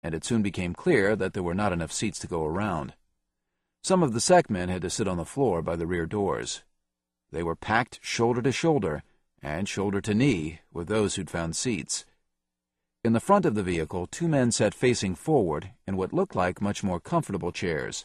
and it soon became clear that there were not enough seats to go around. Some of the SEC-men had to sit on the floor by the rear doors. They were packed shoulder to shoulder and shoulder to knee with those who'd found seats. In the front of the vehicle, 2 men sat facing forward in what looked like much more comfortable chairs.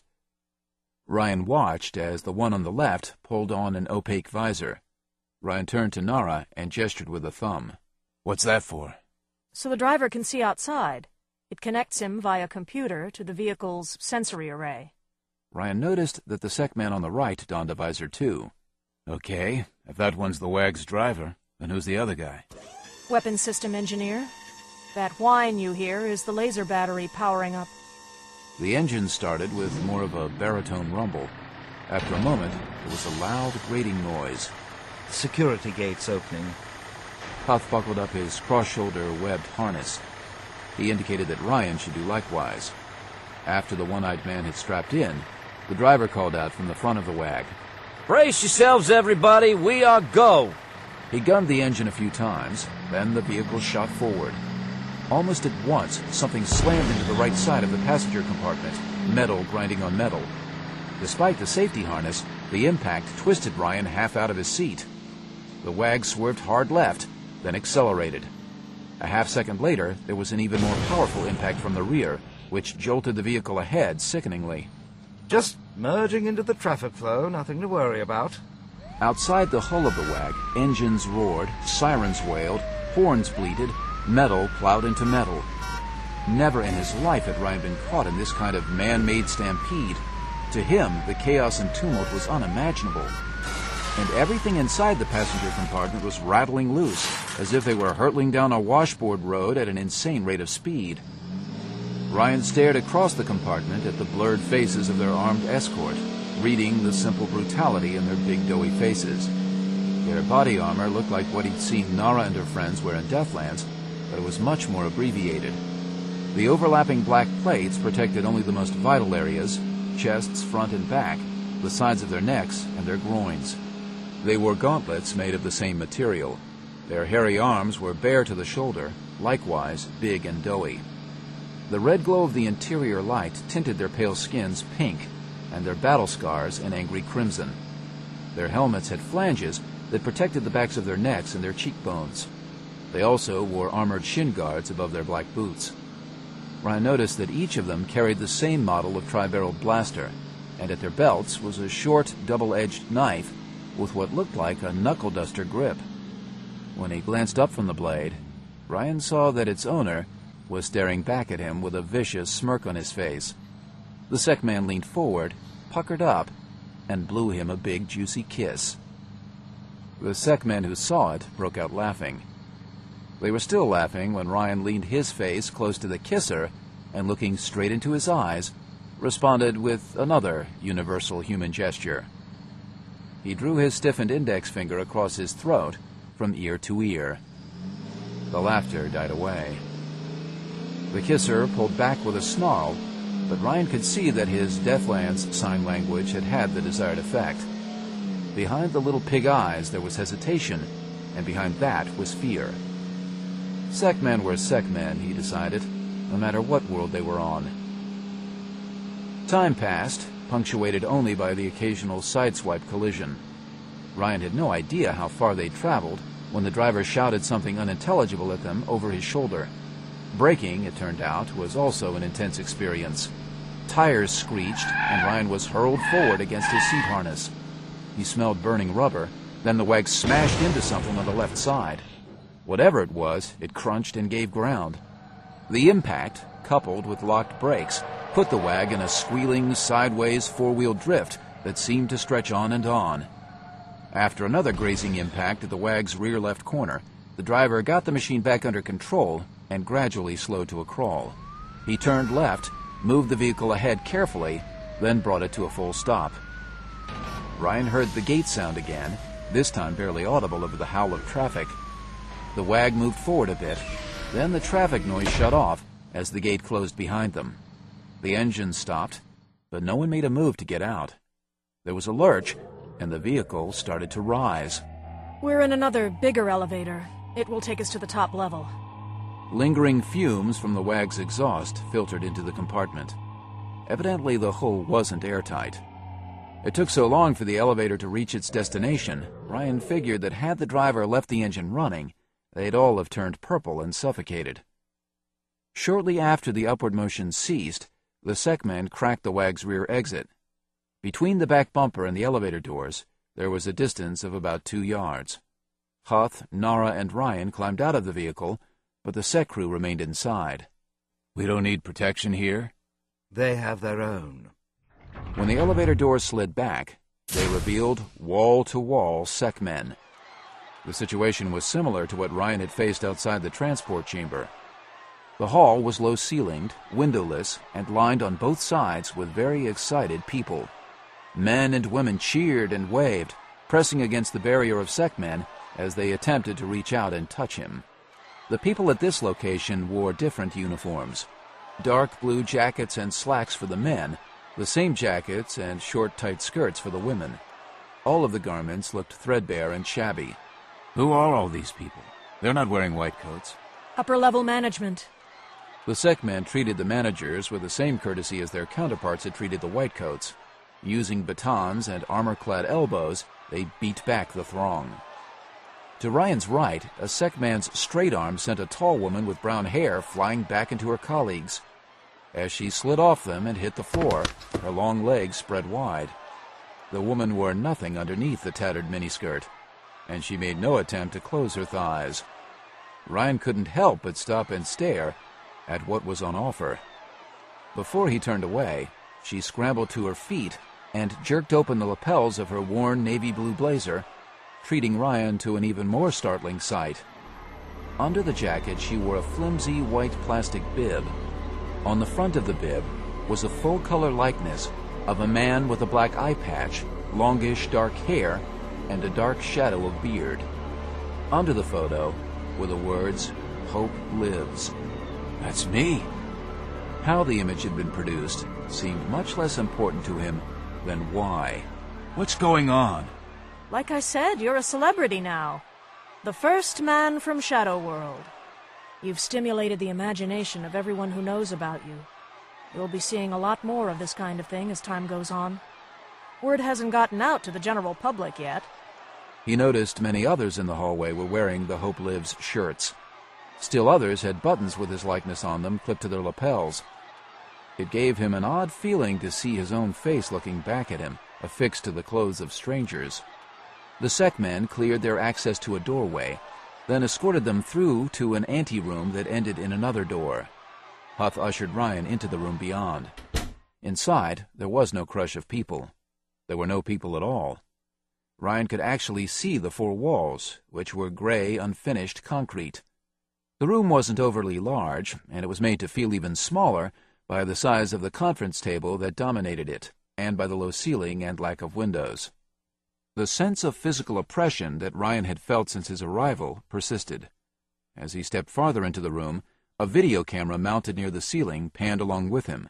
Ryan watched as the one on the left pulled on an opaque visor. Ryan turned to Nara and gestured with a thumb. "What's that for?" "So the driver can see outside. It connects him via computer to the vehicle's sensory array." Ryan noticed that the SEC-man on the right donned a visor too. "Okay, if that one's the WAG's driver, then who's the other guy?" "Weapons system engineer. That whine you hear is the laser battery powering up." The engine started with more of a baritone rumble. After a moment, there was a loud grating noise. "Security gates opening." Hoth buckled up his cross-shoulder webbed harness. He indicated that Ryan should do likewise. After the one-eyed man had strapped in, the driver called out from the front of the WAG. "Brace yourselves, everybody, we are go!" He gunned the engine a few times, then the vehicle shot forward. Almost at once, something slammed into the right side of the passenger compartment, metal grinding on metal. Despite the safety harness, the impact twisted Ryan half out of his seat. The WAG swerved hard left, then accelerated. A half-second later, there was an even more powerful impact from the rear, which jolted the vehicle ahead sickeningly. "Just merging into the traffic flow, nothing to worry about." Outside the hull of the WAG, engines roared, sirens wailed, horns bleated, metal plowed into metal. Never in his life had Ryan been caught in this kind of man-made stampede. To him, the chaos and tumult was unimaginable. And everything inside the passenger compartment was rattling loose, as if they were hurtling down a washboard road at an insane rate of speed. Ryan stared across the compartment at the blurred faces of their armed escort, reading the simple brutality in their big doughy faces. Their body armor looked like what he'd seen Nara and her friends wear in Deathlands, but it was much more abbreviated. The overlapping black plates protected only the most vital areas, chests, front and back, the sides of their necks, and their groins. They wore gauntlets made of the same material. Their hairy arms were bare to the shoulder, likewise big and doughy. The red glow of the interior light tinted their pale skins pink, and their battle scars an angry crimson. Their helmets had flanges that protected the backs of their necks and their cheekbones. They also wore armored shin guards above their black boots. Ryan noticed that each of them carried the same model of tri-barreled blaster, and at their belts was a short, double-edged knife with what looked like a knuckle-duster grip. When he glanced up from the blade, Ryan saw that its owner was staring back at him with a vicious smirk on his face. The SEC-man leaned forward, puckered up, and blew him a big, juicy kiss. The SEC-men who saw it broke out laughing. They were still laughing when Ryan leaned his face close to the kisser and, looking straight into his eyes, responded with another universal human gesture. He drew his stiffened index finger across his throat from ear to ear. The laughter died away. The kisser pulled back with a snarl, but Ryan could see that his Deathlands sign language had had the desired effect. Behind the little pig eyes there was hesitation, and behind that was fear. SEC-men were SEC-men, he decided, no matter what world they were on. Time passed, punctuated only by the occasional sideswipe collision. Ryan had no idea how far they'd traveled when the driver shouted something unintelligible at them over his shoulder. Braking, it turned out, was also an intense experience. Tires screeched, and Ryan was hurled forward against his seat harness. He smelled burning rubber, then the WAG smashed into something on the left side. Whatever it was, it crunched and gave ground. The impact, coupled with locked brakes, put the WAG in a squealing, sideways four-wheel drift that seemed to stretch on and on. After another grazing impact at the WAG's rear left corner, the driver got the machine back under control and gradually slowed to a crawl. He turned left, moved the vehicle ahead carefully, then brought it to a full stop. Ryan heard the gate sound again, this time barely audible over the howl of traffic. The WAG moved forward a bit, then the traffic noise shut off as the gate closed behind them. The engine stopped, but no one made a move to get out. There was a lurch, and the vehicle started to rise. "We're in another, bigger elevator. It will take us to the top level." Lingering fumes from the wag's exhaust filtered into the compartment. Evidently, the hull wasn't airtight. It took so long for the elevator to reach its destination, Ryan figured that had the driver left the engine running, they'd all have turned purple and suffocated. Shortly after the upward motion ceased, the SecMan cracked the wag's rear exit. Between the back bumper and the elevator doors, there was a distance of about 2 yards. Huth, Nara, and Ryan climbed out of the vehicle, but the Sec crew remained inside. "We don't need protection here?" They have their own. When the elevator doors slid back, they revealed wall-to-wall SecMen. The situation was similar to what Ryan had faced outside the transport chamber. The hall was low-ceilinged, windowless, and lined on both sides with very excited people. Men and women cheered and waved, pressing against the barrier of SecMen as they attempted to reach out and touch him. The people at this location wore different uniforms. Dark blue jackets and slacks for the men, the same jackets and short, tight skirts for the women. All of the garments looked threadbare and shabby. "Who are all these people? They're not wearing white coats." Upper-level management. The SecMen treated the managers with the same courtesy as their counterparts had treated the whitecoats. Using batons and armor-clad elbows, they beat back the throng. To Ryan's right, a SecMan's straight arm sent a tall woman with brown hair flying back into her colleagues. As she slid off them and hit the floor, her long legs spread wide. The woman wore nothing underneath the tattered miniskirt, and she made no attempt to close her thighs. Ryan couldn't help but stop and stare at what was on offer. Before he turned away, she scrambled to her feet and jerked open the lapels of her worn navy blue blazer, treating Ryan to an even more startling sight. Under the jacket, she wore a flimsy white plastic bib. On the front of the bib was a full-color likeness of a man with a black eye patch, longish dark hair, and a dark shadow of beard. Under the photo were the words, "Hope Lives." "That's me." How the image had been produced seemed much less important to him than why. "What's going on?" Like I said, you're a celebrity now. The first man from Shadow World. You've stimulated the imagination of everyone who knows about you. You'll be seeing a lot more of this kind of thing as time goes on. Word hasn't gotten out to the general public yet. He noticed many others in the hallway were wearing the Hope Lives shirts. Still others had buttons with his likeness on them clipped to their lapels. It gave him an odd feeling to see his own face looking back at him, affixed to the clothes of strangers. The SecMen cleared their access to a doorway, then escorted them through to an anteroom that ended in another door. Huth ushered Ryan into the room beyond. Inside, there was no crush of people. There were no people at all. Ryan could actually see the 4 walls, which were gray, unfinished concrete. The room wasn't overly large, and it was made to feel even smaller by the size of the conference table that dominated it, and by the low ceiling and lack of windows. The sense of physical oppression that Ryan had felt since his arrival persisted. As he stepped farther into the room, a video camera mounted near the ceiling panned along with him.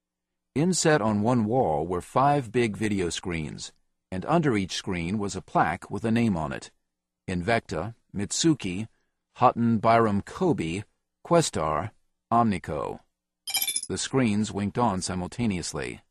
Inset on one wall were 5 big video screens, and under each screen was a plaque with a name on it: Invecta, Mitsuki, Hutton Byram Kobe, Questar, Omnico. The screens winked on simultaneously.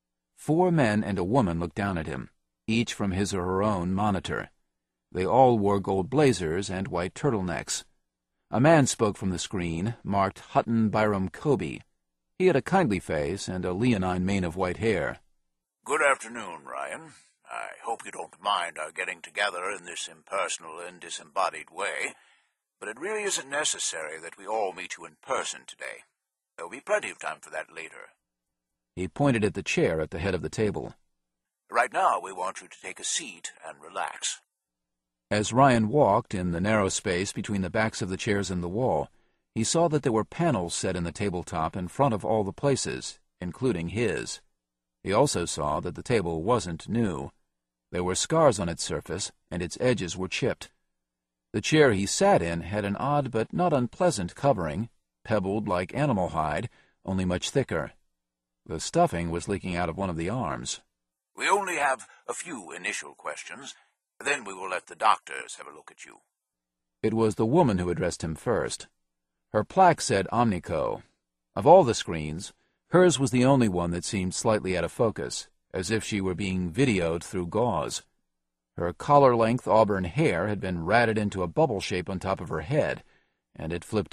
4 men and a woman looked down at him, each from his or her own monitor. They all wore gold blazers and white turtlenecks. A man spoke from the screen, marked Hutton Byram Kobe. He had a kindly face and a leonine mane of white hair. "Good afternoon, Ryan. I hope you don't mind our getting together in this impersonal and disembodied way, but it really isn't necessary that we all meet you in person today. There'll be plenty of time for that later." He pointed at the chair at the head of the table. "Right now, we want you to take a seat and relax." As Ryan walked in the narrow space between the backs of the chairs and the wall, he saw that there were panels set in the tabletop in front of all the places, including his. He also saw that the table wasn't new. There were scars on its surface, and its edges were chipped. The chair he sat in had an odd but not unpleasant covering, pebbled like animal hide, only much thicker. The stuffing was leaking out of one of the arms. "We only have a few initial questions. Then we will let the doctors have a look at you." It was the woman who addressed him first. Her plaque said Omnico. Of all the screens, hers was the only one that seemed slightly out of focus, as if she were being videoed through gauze. Her collar-length auburn hair had been ratted into a bubble shape on top of her head, and it flipped